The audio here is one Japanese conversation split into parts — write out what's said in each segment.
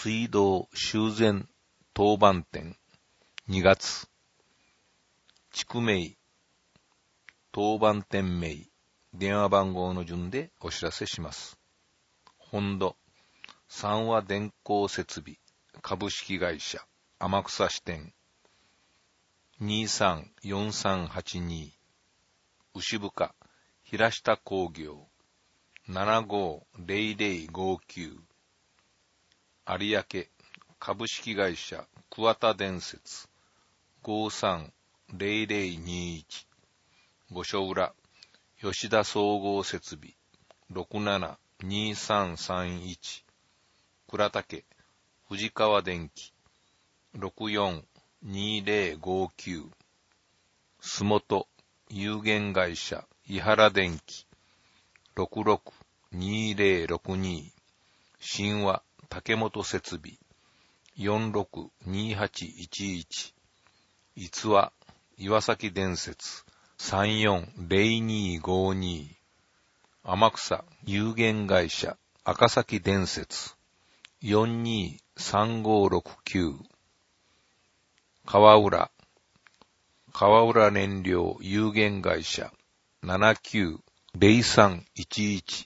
水道修繕当番店2月地区名当番店名電話番号の順でお知らせします。本土三和電工設備株式会社天草支店 234382 牛深平下工業 750059 有明株式会社桑田電鉄 530021 五所浦吉田総合設備 672331 倉岳藤川電機 642059 洲本有限会社伊原電機 662062 新和竹本設備 462811 逸話岩崎電鉄 340252 天草有限会社赤崎電鉄 423569 川浦燃料有限会社 790311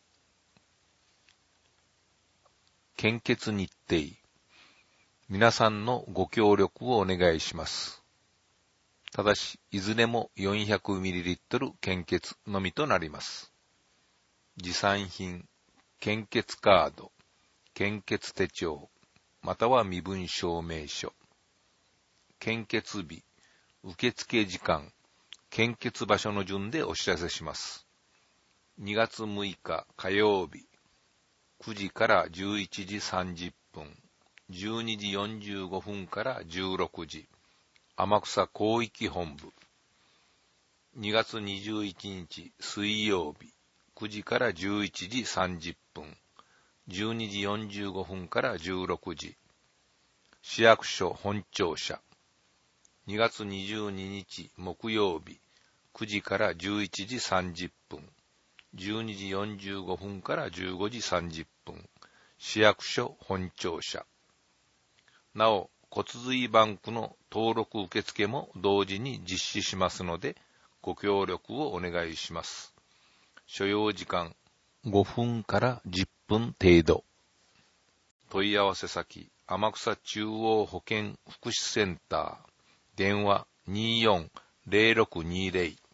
献血日程皆さんのご協力をお願いします。ただし、いずれも 400ml 献血のみとなります。持参品、献血カード、献血手帳、または身分証明書。献血日、受付時間、献血場所の順でお知らせします。2月6日火曜日、9時から11時30分、12時45分から16時、天草広域本部。2月21日水曜日、9時から11時30分、12時45分から16時、市役所本庁舎。2月22日木曜日、9時から11時30分、12時45分から15時30分、市役所本庁舎。なお、骨髄バンクの登録受付も同時に実施しますので、ご協力をお願いします。所要時間5分から10分程度。問い合わせ先、天草中央保健福祉センター、電話 240620